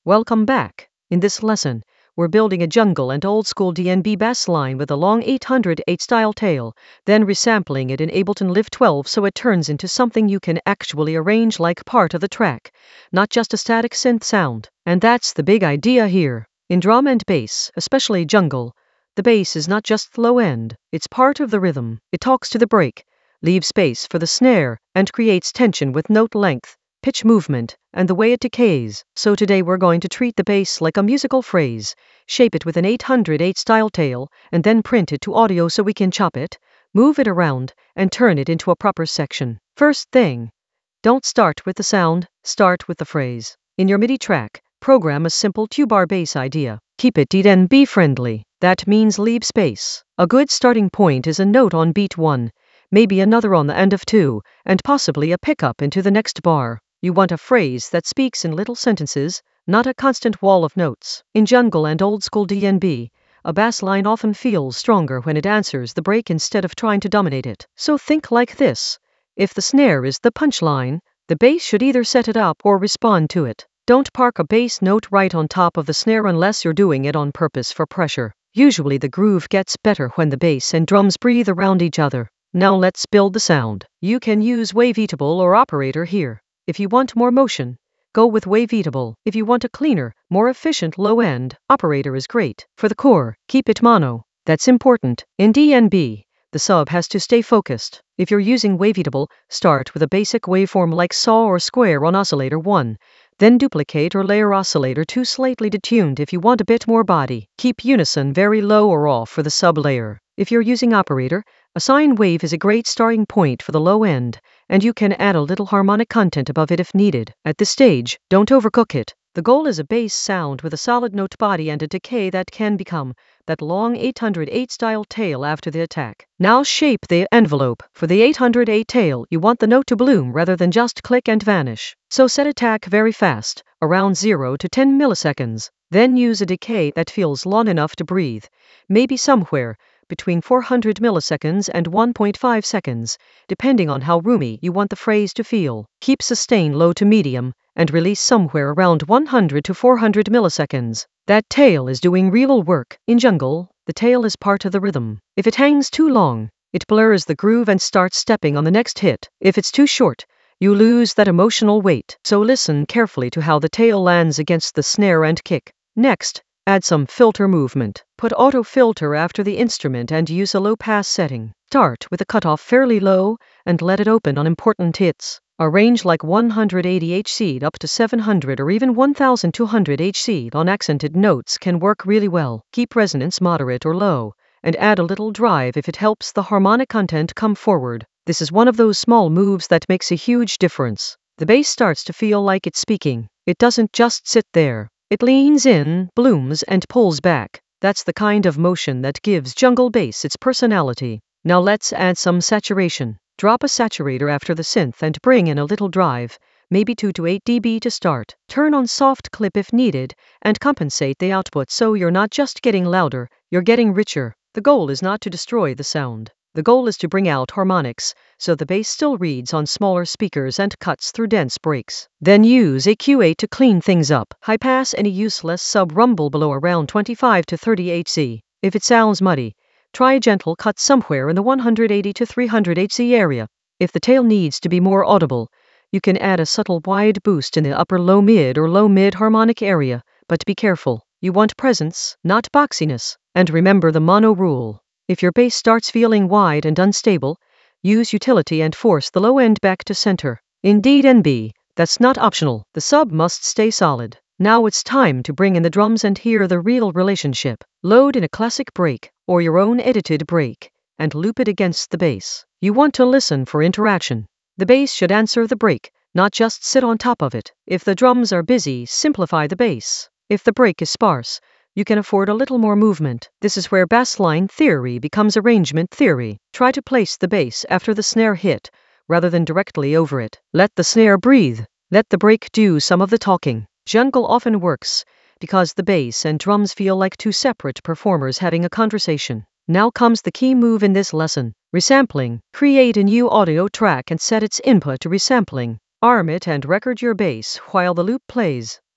Welcome back. In this lesson, we're building a jungle and old-school DnB bass line with a long 808 style tail, then resampling it in Ableton Live 12 so it turns into something you can actually arrange like part of the track, not just a static synth sound. And that's the big idea here. In drum and bass, especially jungle, the bass is not just low end, it's part of the rhythm. It talks to the break, leaves space for the snare, and creates tension with note length, pitch movement, and the way it decays. So today we're going to treat the bass like a musical phrase, shape it with an 808 style tail, and then print it to audio so we can chop it, move it around, and turn it into a proper section. First thing, don't start with the sound, start with the phrase. In your MIDI track, program a simple 2-bar bass idea. Keep it DnB friendly. That means leave space. A good starting point is a note on beat 1, maybe another on the end of 2, and possibly a pickup into the next bar. You want a phrase that speaks in little sentences, not a constant wall of notes. In jungle and old-school DnB, a bass line often feels stronger when it answers the break instead of trying to dominate it. So think like this. If the snare is the punchline, the bass should either set it up or respond to it. Don't park a bass note right on top of the snare unless you're doing it on purpose for pressure. Usually the groove gets better when the bass and drums breathe around each other. Now let's build the sound. You can use Waveatable or Operator here. If you want more motion, go with Waveatable. If you want a cleaner, more efficient low end, Operator is great. For the core, keep it mono. That's important. In DnB, the sub has to stay focused. If you're using Waveatable, start with a basic waveform like saw or square on oscillator 1. Then duplicate or layer oscillator 2 slightly detuned if you want a bit more body. Keep unison very low or off for the sub layer. If you're using Operator, a sine wave is a great starting point for the low end, and you can add a little harmonic content above it if needed. At this stage, don't overcook it. The goal is a bass sound with a solid note body and a decay that can become that long 808 style tail after the attack. Now shape the envelope. For the 808 tail, you want the note to bloom rather than just click and vanish. So set attack very fast, around 0 to 10 milliseconds. Then use a decay that feels long enough to breathe, maybe somewhere between 400 milliseconds and 1.5 seconds, depending on how roomy you want the phrase to feel. Keep sustain low to medium, and release somewhere around 100 to 400 milliseconds. That tail is doing real work. In jungle, the tail is part of the rhythm. If it hangs too long, it blurs the groove and starts stepping on the next hit. If it's too short, you lose that emotional weight. So listen carefully to how the tail lands against the snare and kick. Next, add some filter movement. Put auto filter after the instrument and use a low pass setting. Start with a cutoff fairly low and let it open on important hits. A range like 180 Hz up to 700 or even 1200 Hz on accented notes can work really well. Keep resonance moderate or low, and add a little drive if it helps the harmonic content come forward. This is one of those small moves that makes a huge difference. The bass starts to feel like it's speaking. It doesn't just sit there. It leans in, blooms, and pulls back. That's the kind of motion that gives jungle bass its personality. Now let's add some saturation. Drop a saturator after the synth and bring in a little drive, maybe 2 to 8 dB to start. Turn on soft clip if needed, and compensate the output so you're not just getting louder, you're getting richer. The goal is not to destroy the sound. The goal is to bring out harmonics, so the bass still reads on smaller speakers and cuts through dense breaks. Then use EQ8 to clean things up. High pass any useless sub-rumble below around 25 to 30 Hz. If it sounds muddy, try a gentle cut somewhere in the 180 to 300 Hz area. If the tail needs to be more audible, you can add a subtle wide boost in the upper low-mid or low-mid harmonic area, but be careful. You want presence, not boxiness. And remember the mono rule. If your bass starts feeling wide and unstable, use utility and force the low end back to center. In DnB, that's not optional. The sub must stay solid. Now it's time to bring in the drums and hear the real relationship. Load in a classic break, or your own edited break, and loop it against the bass. You want to listen for interaction. The bass should answer the break, not just sit on top of it. If the drums are busy, simplify the bass. If the break is sparse, you can afford a little more movement. This is where bassline theory becomes arrangement theory. Try to place the bass after the snare hit, rather than directly over it. Let the snare breathe. Let the break do some of the talking. Jungle often works because the bass and drums feel like two separate performers having a conversation. Now comes the key move in this lesson. Resampling. Create a new audio track and set its input to resampling. Arm it and record your bass while the loop plays.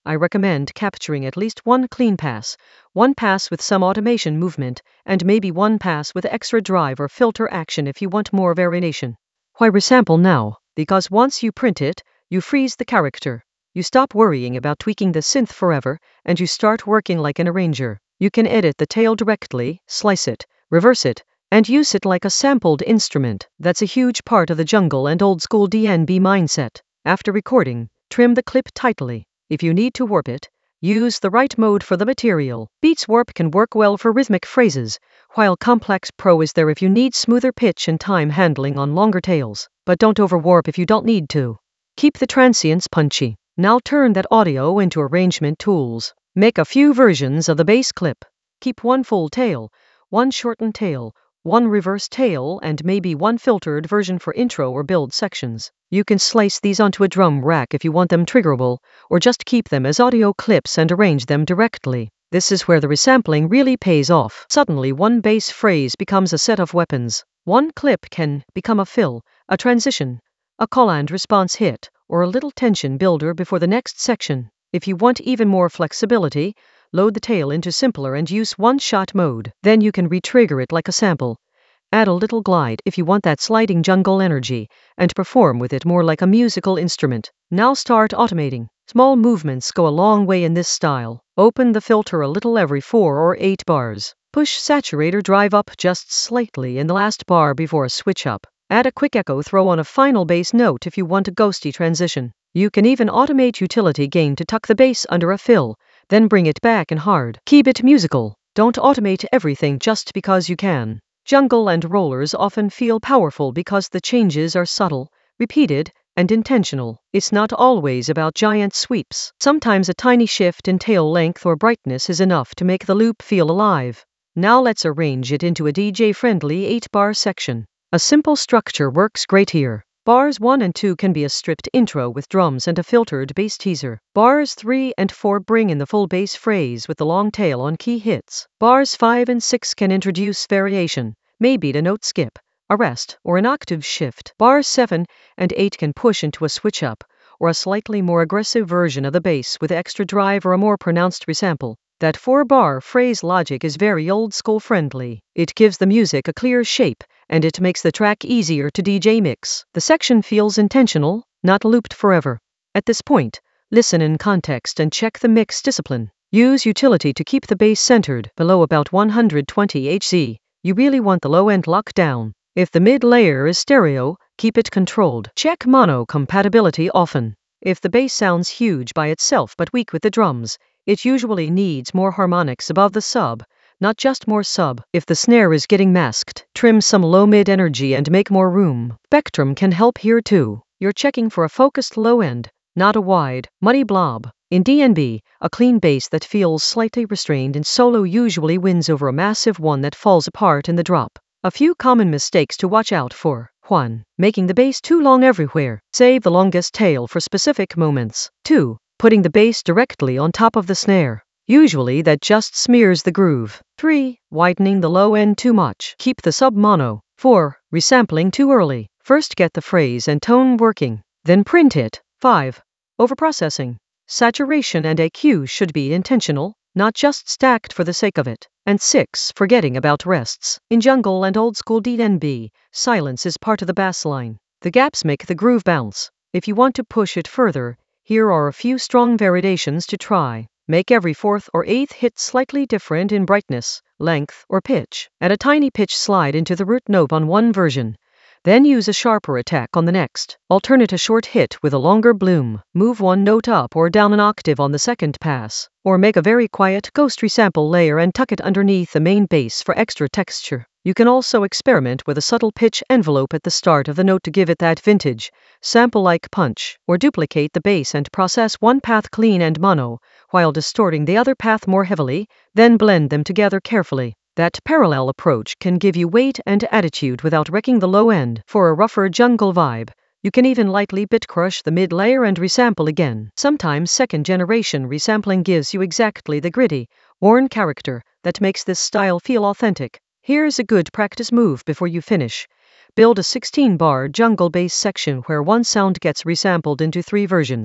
I recommend capturing at least one clean pass, one pass with some automation movement, and maybe one pass with extra drive or filter action if you want more variation. Why resample now? Because once you print it, you freeze the character. You stop worrying about tweaking the synth forever, and you start working like an arranger. You can edit the tail directly, slice it, reverse it, and use it like a sampled instrument. That's a huge part of the jungle and old school DNB mindset. After recording, trim the clip tightly. If you need to warp it, use the right mode for the material. Beats warp can work well for rhythmic phrases, while Complex Pro is there if you need smoother pitch and time handling on longer tails. But don't overwarp if you don't need to. Keep the transients punchy. Now turn that audio into arrangement tools. Make a few versions of the bass clip. Keep one full tail, one shortened tail, one reverse tail, and maybe one filtered version for intro or build sections. You can slice these onto a drum rack if you want them triggerable, or just keep them as audio clips and arrange them directly. This is where the resampling really pays off. Suddenly, one bass phrase becomes a set of weapons. One clip can become a fill, a transition, a call and response hit, or a little tension builder before the next section. If you want even more flexibility, load the tail into simpler and use one-shot mode. Then you can re-trigger it like a sample. Add a little glide if you want that sliding jungle energy, and perform with it more like a musical instrument. Now start automating. Small movements go a long way in this style. Open the filter a little every 4 or 8 bars. Push saturator drive up just slightly in the last bar before a switch up. Add a quick echo throw on a final bass note if you want a ghosty transition. You can even automate utility gain to tuck the bass under a fill, then bring it back in hard. Keep it musical. Don't automate everything just because you can. Jungle and rollers often feel powerful because the changes are subtle, repeated, and intentional. It's not always about giant sweeps. Sometimes a tiny shift in tail length or brightness is enough to make the loop feel alive. Now let's arrange it into a DJ-friendly 8-bar section. A simple structure works great here. Bars 1 and 2 can be a stripped intro with drums and a filtered bass teaser. Bars 3 and 4 bring in the full bass phrase with the long tail on key hits. Bars 5 and 6 can introduce variation, maybe a note skip, a rest, or an octave shift. Bars 7 and 8 can push into a switch up, or a slightly more aggressive version of the bass with extra drive or a more pronounced resample. That 4-bar phrase logic is very old school friendly. It gives the music a clear shape, and it makes the track easier to DJ mix. The section feels intentional, not looped forever. At this point, listen in context and check the mix discipline. Use utility to keep the bass centered below about 120 Hz. You really want the low end locked down. If the mid layer is stereo, keep it controlled. Check mono compatibility often. If the bass sounds huge by itself but weak with the drums, it usually needs more harmonics above the sub, not just more sub. If the snare is getting masked, trim some low-mid energy and make more room. Spectrum can help here too. You're checking for a focused low end, not a wide, muddy blob. In DNB, a clean bass that feels slightly restrained in solo usually wins over a massive one that falls apart in the drop. A few common mistakes to watch out for. 1. Making the bass too long everywhere. Save the longest tail for specific moments. 2. Putting the bass directly on top of the snare. Usually that just smears the groove. 3. Widening the low end too much. Keep the sub mono. 4. Resampling too early. First get the phrase and tone working, then print it. 5. Overprocessing. Saturation and EQ should be intentional, not just stacked for the sake of it. And 6. Forgetting about rests. In jungle and old school DNB, silence is part of the bass line. The gaps make the groove bounce. If you want to push it further, here are a few strong variations to try. Make every 4th or 8th hit slightly different in brightness, length, or pitch. Add a tiny pitch slide into the root note on one version. Then use a sharper attack on the next. Alternate a short hit with a longer bloom. Move one note up or down an octave on the second pass. Or make a very quiet ghost resample layer and tuck it underneath the main bass for extra texture. You can also experiment with a subtle pitch envelope at the start of the note to give it that vintage, sample-like punch. Or duplicate the bass and process one path clean and mono, while distorting the other path more heavily, then blend them together carefully. That parallel approach can give you weight and attitude without wrecking the low end. For a rougher jungle vibe, you can even lightly bit crush the mid layer and resample again. Sometimes second generation resampling gives you exactly the gritty, worn character that makes this style feel authentic. Here's a good practice move before you finish. Build a 16-bar jungle bass section where one sound gets resampled into 3 versions.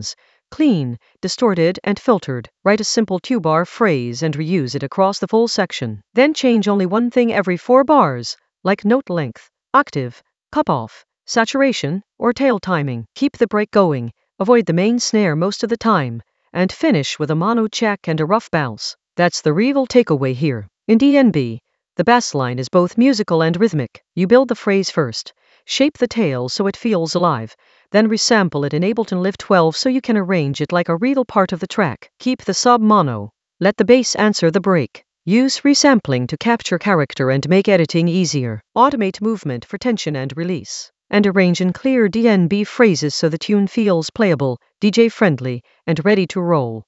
Clean, distorted, and filtered. Write a simple 2-bar phrase and reuse it across the full section. Then change only one thing every 4 bars, like note length, octave, cup-off, saturation, or tail timing. Keep the break going, avoid the main snare most of the time, and finish with a mono check and a rough bounce. That's the real takeaway here. In DNB, the bass line is both musical and rhythmic. You build the phrase first, shape the tail so it feels alive, then resample it in Ableton Live 12 so you can arrange it like a real part of the track. Keep the sub mono. Let the bass answer the break. Use resampling to capture character and make editing easier. Automate movement for tension and release. And arrange in clear DNB phrases so the tune feels playable, DJ-friendly, and ready to roll.